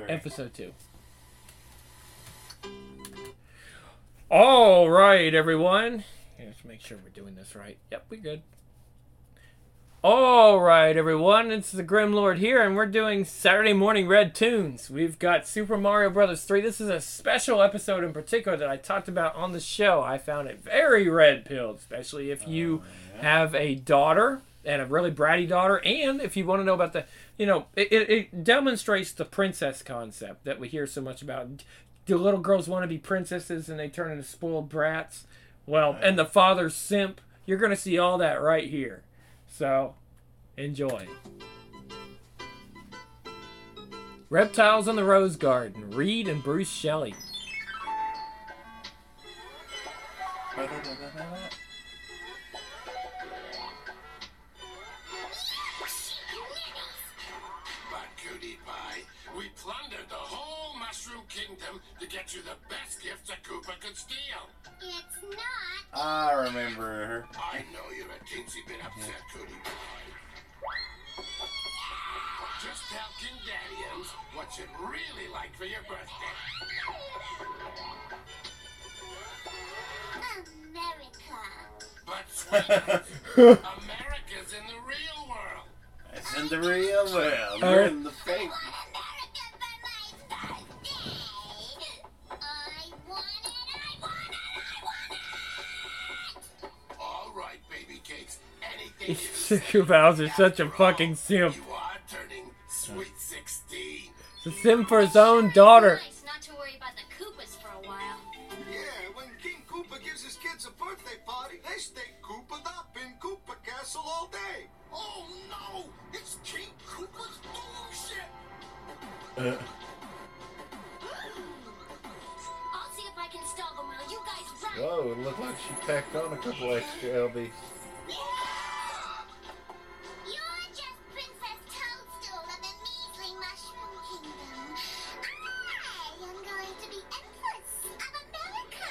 Episode 2. All right, everyone. Let's make sure we're doing this right. Yep, we're good. All right, everyone. It's the Grim Lord here, and we're doing Saturday Morning Red Tunes. We've got Super Mario Bros. 3. This is a special episode in particular that I talked about on the show. I found it very red-pilled, especially if you have a daughter, and a really bratty daughter, and if you want to know about the, it demonstrates the princess concept that we hear so much about. Do little girls want to be princesses and they turn into spoiled brats? Well, and the father's simp. You're going to see all that right here. So, enjoy. Reptiles in the Rose Garden. Reed and Bruce Shelley. We plundered the whole Mushroom Kingdom to get you the best gifts a Koopa could steal. It's not. I remember her. I know you're a teensy bit upset, Cootie Pie. Just tell King Daddy-Ums what you'd really like for your birthday. America. But sweetheart, America's in the real world. It's in the real world. You're in the fake. Bowser's such a fucking simp. You are turning sweet 16. It's a simp for his own daughter. It's nice not to worry about the Koopas for a while. Yeah, when King Koopa gives his kids a birthday party, they stay Koopaed up in Koopa Castle all day. Oh no! It's King Koopa's bullshit! I'll see if I can stall them while you guys run. Whoa, it looked like she packed on a couple extra LBs. You're just Princess Toadstool of the measly Mushroom Kingdom. I am going to be Empress of America.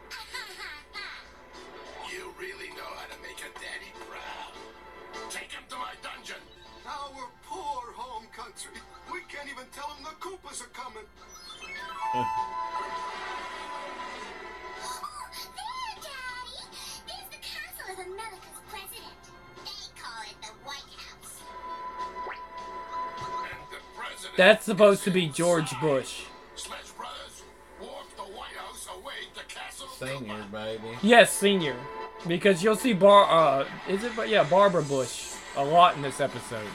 You really know how to make a daddy proud. Take him to my dungeon. Our poor home country. We can't even tell them the Koopas are coming. There, Daddy. There's the castle of America's president. They call it the White House. And the president That's supposed to be George Bush. Sledge Brothers, walk the White House away to Castle Senior, baby. Yes, senior. Because you'll see Barbara Bush a lot in this episode.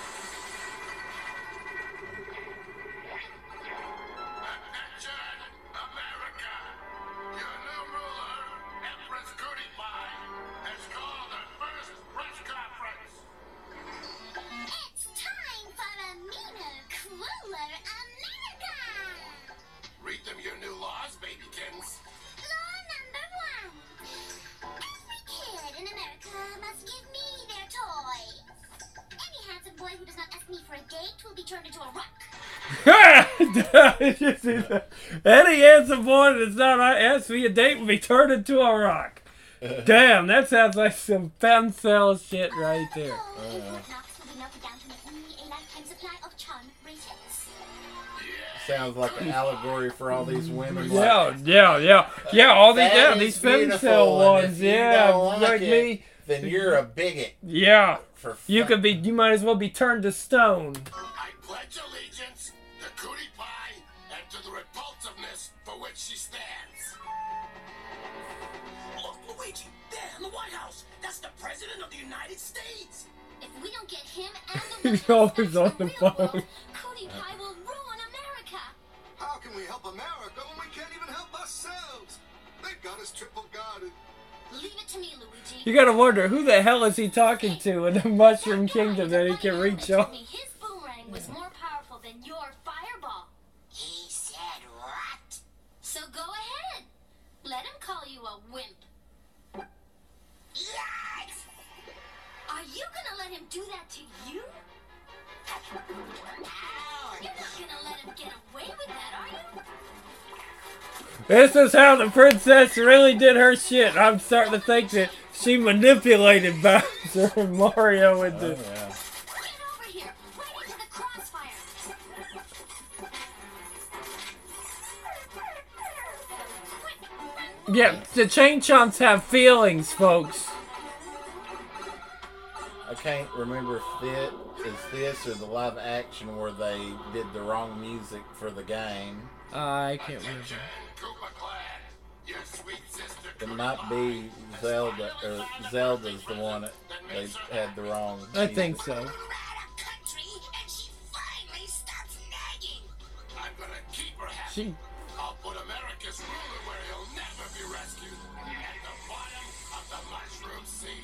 Attention, America! Your new ruler, Empress Cootie Pie, has called a first press conference. It's time for a meaner, crueler America. Read them your new laws, babykins. Law number 1. Every kid in America must give me their toys. Any handsome boy who does not ask me for a date will be turned into a rock. Did you see that? Any handsome boy that's not asked me a date will be turned into a rock. Damn, that sounds like some pencil shit right there. Fort Knox will be melted down to make me a lifetime supply of charm bracelets. Sounds like an allegory for all these women. Yeah. All these, That these is beautiful, pencil and ones, if you yeah, don't like it, me. Then you're a bigot. Yeah, For you fuck- could be. You might as well be turned to stone. I pledge allegiance to Cootie Pie and to the repulsiveness for which she stands. Look, Luigi, there in the White House. That's the President of the United States. If we don't get him and the He's White House always back on to the real phone. world, Cootie Pie will ruin America. How can we help America when we can't even help ourselves? They've got us triple guarded. Leave it to me, Luigi. You gotta wonder who the hell is he talking to in the Mushroom Kingdom that he can reach on. off. His boomerang was more powerful than your fireball. He said what? So go ahead. Let him call you a wimp. Yes! Are you gonna let him do that to you? You're not gonna let him get away with that, are you? This is how the princess really did her shit. I'm starting to think that she manipulated Bowser and Mario into. Oh, yeah. Get over here, right into the crossfire. Yeah, the Chain Chomps have feelings, folks. I can't remember if it's this or the live action where they did the wrong music for the game. I can't remember. Attention, Koopa Clan. Your sweet sister It Koopa might Pie be Zelda, or Zelda's the one that they had the wrong I think so. We're out of country, and she finally stops nagging. I'm gonna keep her happy. She, I'll put America's ruler where he'll never be rescued. At the bottom of the mushroom sea.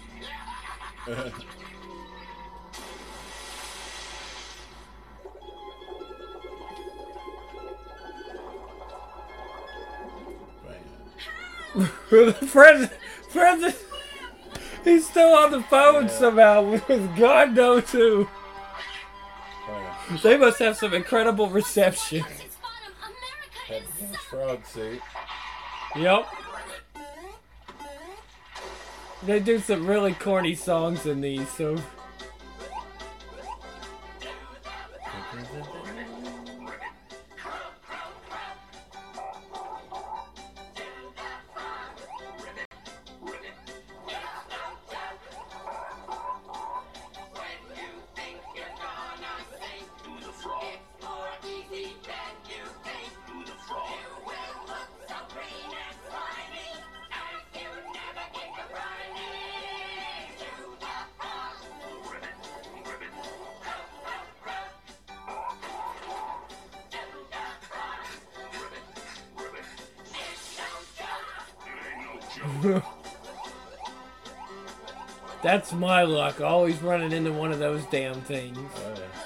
the president, he's still on the phone somehow with God knows who. They must have some incredible reception. Its bottom, America Had is his frog suit. Yep. They do some really corny songs in these, so. That's my luck, always running into one of those damn things. Oh, yeah.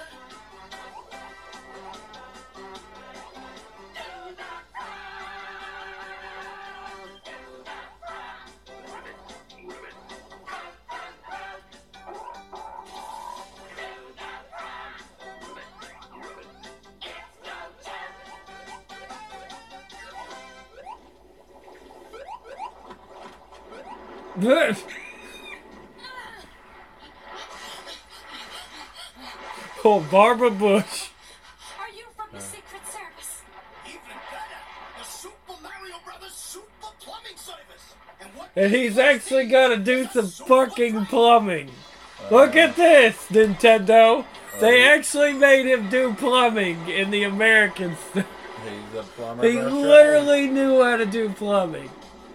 Oh, Barbara Bush. Are you from the Secret Service? Even better, the Super Mario Brothers Super Plumbing Service. And what And he's actually got to do some fucking plumbing. Look at this, Nintendo. They actually made him do plumbing in the American stuff. He's a plumber. He by trade. literally knew how to do plumbing.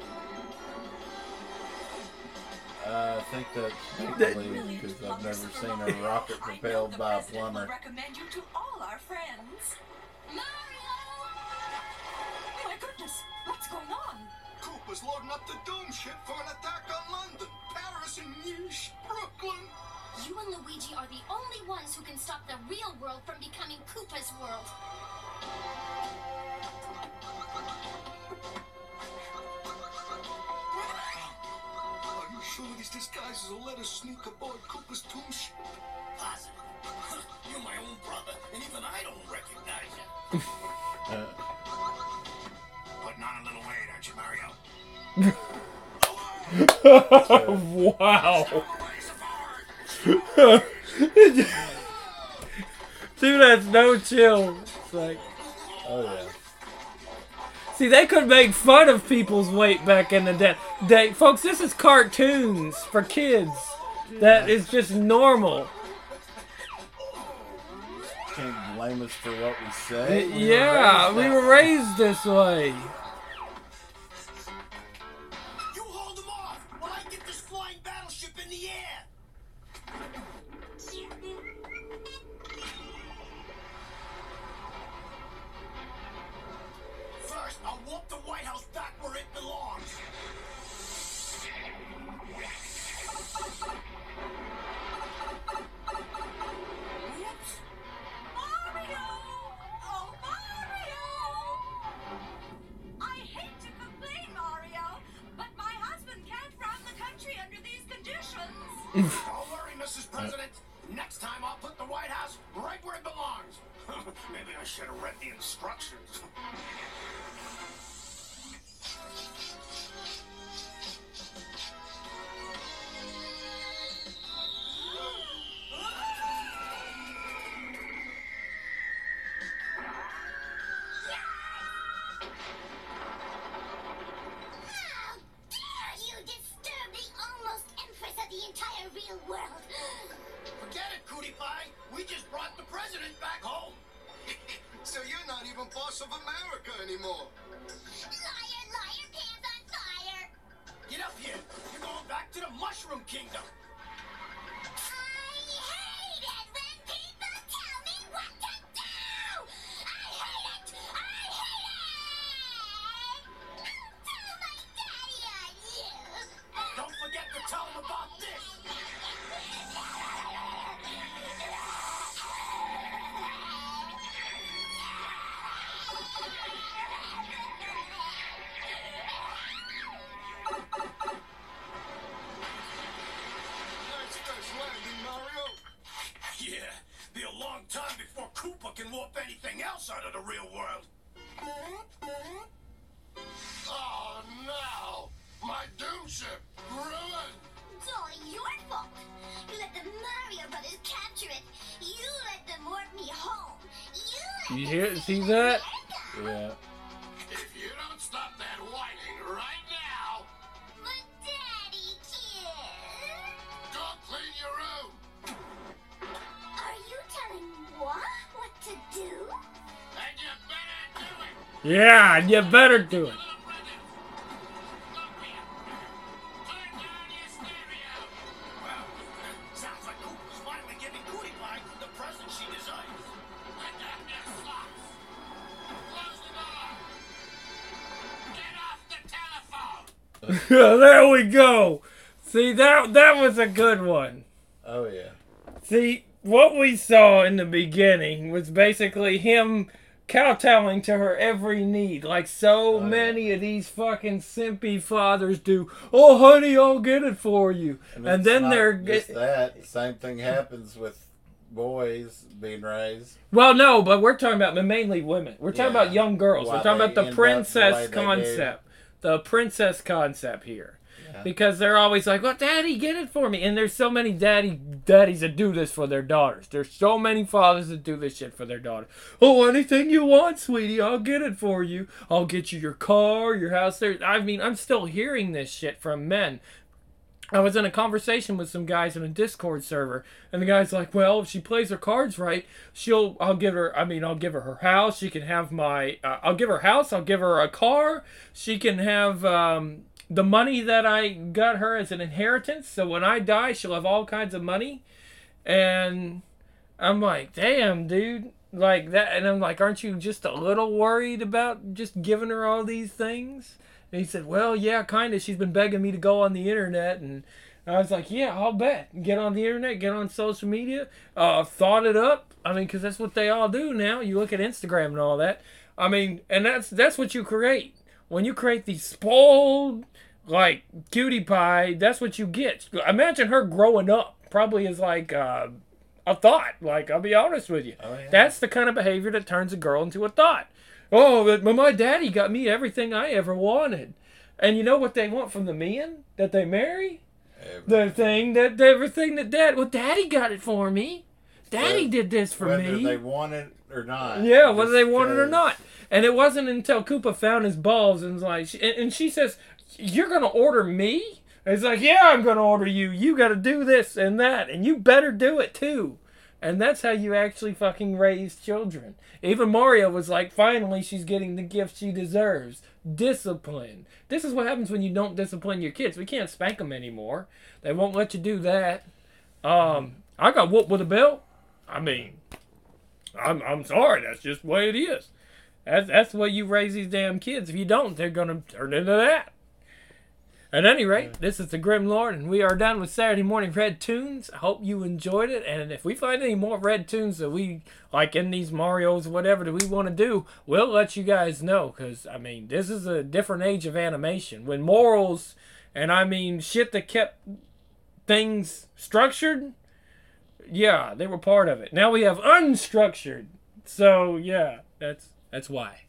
I think that's make-believe because I've never seen a rocket propelled by a plumber. Recommend you to all our friends. Mario! My goodness, what's going on? Koopa's loading up the doom ship for an attack on London, Paris, and yeesh, Brooklyn. You and Luigi are the only ones who can stop the real world from becoming Koopa's world. Are you sure these disguises will let us sneak aboard Koopa's tomb ship? Positive. You're my own brother, and even I don't recognize you. Putting on a little weight, aren't you, Mario? Wow. Raise the bar. Dude, that's no chill. It's like, Oh yeah. see, they could make fun of people's weight back in the day. Folks, this is cartoons for kids. That is just normal. Can't blame us for what we say. Yeah, we were raised this way. You hold them off while I get this flying battleship in the air. First, I'll walk the White House back where it belongs. Whoops. Mario! Oh, Mario! I hate to complain, Mario, but my husband can't run the country under these conditions. Don't worry, Mrs. President. Next time I'll put the White House right where it belongs. Maybe I should have read the instructions. even boss of America anymore. Liar, liar, pants on fire. Get up here. You're going back to the Mushroom Kingdom. I hate it when people tell me what to do. I hate it. I hate it. I'll tell my daddy on you. Don't forget to tell him about this. Nice first landing, Mario. Yeah, be a long time before Koopa can warp anything else out of the real world. Oh no! My doom ship ruined! It's all your fault. You let the Mario Brothers capture it. You let them warp me home. You let You them hear? see See that? America. Yeah. If you don't stop that whining right now, But Daddy, kid. go clean your room! Are you telling what to do? And you better do it! Yeah, you better do it. Little brother! Look here! Turn down your stereo! Well, sounds like Koopa's finally giving Cootie Pie the present she deserves. Pick up your socks! Close the door! Get off the telephone! There we go. See, that was a good one. Oh yeah. See, what we saw in the beginning was basically him kowtowing to her every need, like so yeah. many of these fucking simpy fathers do. Oh, honey, I'll get it for you. And it's then not they're just that. Same thing happens with boys being raised. well, no, but we're talking about mainly women. We're talking Yeah. about young girls. Why We're talking they about the end up the way princess they do. concept. The princess concept here. Yeah. Because they're always like, well, daddy, get it for me. And there's so many daddies that do this for their daughters. There's so many fathers that do this shit for their daughter. Oh, anything you want, sweetie, I'll get it for you. I'll get you your car, your house. I mean, I'm still hearing this shit from men. I was in a conversation with some guys in a Discord server, and the guy's like, well, if she plays her cards right, I'll give her her house. She can have I'll give her house. I'll give her a car. She can have, the money that I got her as an inheritance. So when I die, she'll have all kinds of money. And I'm like, damn, dude. Like that. And I'm like, aren't you just a little worried about just giving her all these things? And he said, well, yeah, kind of. She's been begging me to go on the internet. And I was like, yeah, I'll bet. Get on the internet, get on social media. Thought it up. I mean, because that's what they all do now. You look at Instagram and all that. I mean, and that's what you create. When you create these spoiled, like, cutie pie, that's what you get. Imagine her growing up. Probably is like a thought. Like, I'll be honest with you. Oh, yeah. That's the kind of behavior that turns a girl into a thought. Oh, but my daddy got me everything I ever wanted. And you know what they want from the men that they marry? Everything that dad... Well, daddy got it for me. Daddy did this for Whether me. they want it or not. Yeah, whether they Just want it or 'cause- not. And it wasn't until Koopa found his balls and was like, and she says, "You're gonna order me?" And he's like, "Yeah, I'm gonna order you. You gotta do this and that, and you better do it too." And that's how you actually fucking raise children. Even Mario was like, finally, she's getting the gift she deserves. Discipline. This is what happens when you don't discipline your kids. We can't spank them anymore. They won't let you do that. I got whooped with a belt. I mean, I'm sorry. That's just the way it is. That's the way you raise these damn kids. If you don't, they're going to turn into that. At any rate, this is the Grim Lord, and we are done with Saturday Morning Red Tunes. I hope you enjoyed it, and if we find any more Red Tunes that we, like in these Marios, whatever, that we want to do, we'll let you guys know, because, I mean, this is a different age of animation. When morals, and I mean shit that kept things structured, yeah, they were part of it. Now we have unstructured, so, yeah, that's why.